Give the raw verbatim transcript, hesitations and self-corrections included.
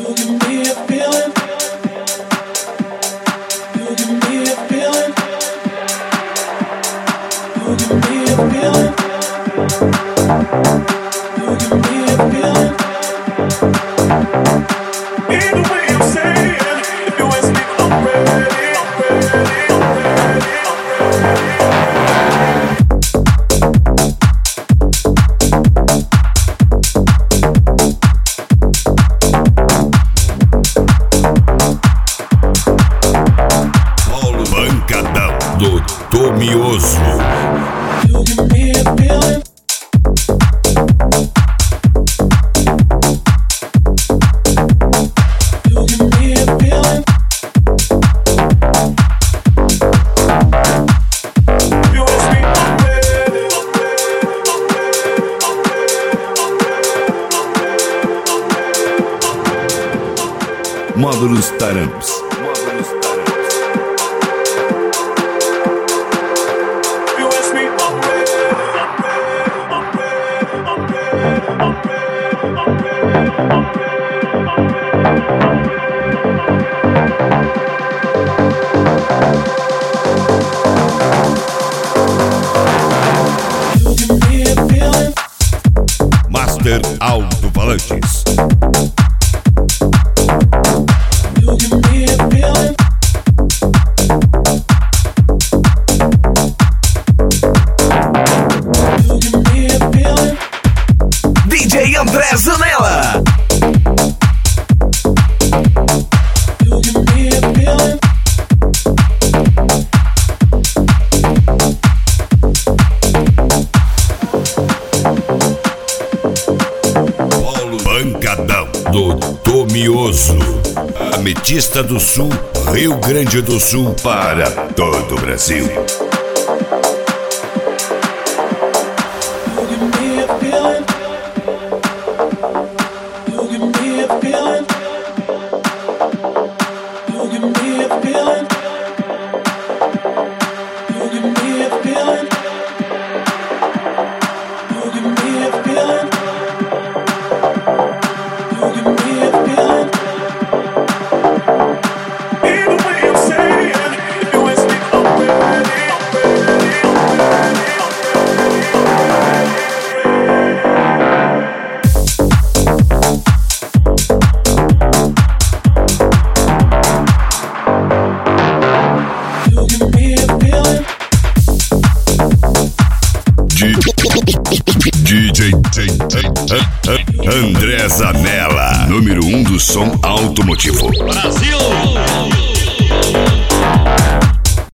Módulos Taramps. Master Alto-Falantes. D J André Zanella. Paulo Pancadão do Tomioso. Ametista do Sul, Rio Grande do Sul para todo o Brasil. D J André Zanella, número um do som automotivo. Brasil!